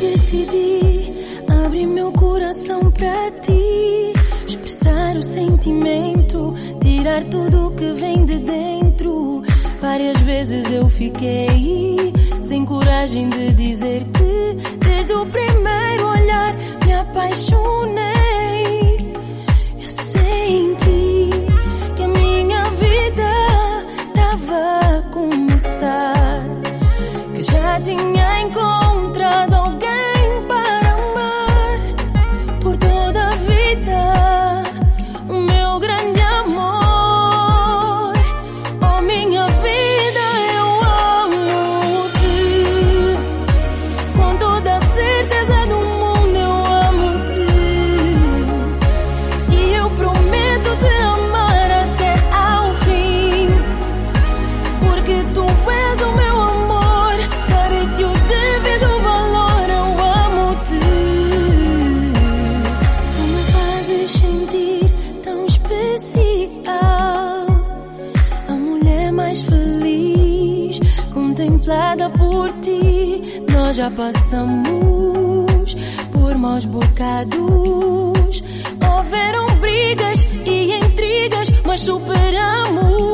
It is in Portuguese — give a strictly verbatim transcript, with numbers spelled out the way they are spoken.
decidi abrir meu coração pra ti, expressar o sentimento, tirar tudo o que vem de dentro. Várias vezes eu fiquei sem coragem de dizer que desde o primeiro olhar me apaixonei. Eu senti que a minha vida tava a começar, que já tinha encontrado alguém para amar por toda a vida, o meu grande amor. Oh, minha vida, eu amo-te, com toda a certeza do mundo eu amo-te, e eu prometo te amar até ao fim, porque tu és o meu amor, darei-te o devido valor. Eu amo-te, tu me fazes sentir tão especial, a mulher mais feliz, contemplada por ti. Nós já passamos por maus bocados, houveram brigas e intrigas, mas superamos.